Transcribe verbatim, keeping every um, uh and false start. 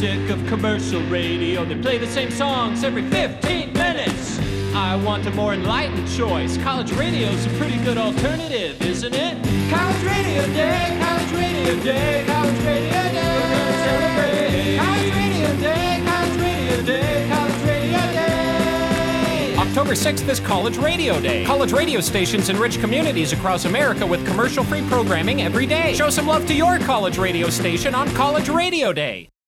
sick of commercial radio. They play the same songs every fifteen minutes. I want a more enlightened choice. College radio's a pretty good alternative, isn't it? College Radio Day, College Radio Day, College Radio Day. We're gonna celebrate. College Radio Day, College Radio Day, College Radio Day. October sixth is College Radio Day. College radio stations enrich communities across America with commercial-free programming every day. Show some love to your college radio station on College Radio Day.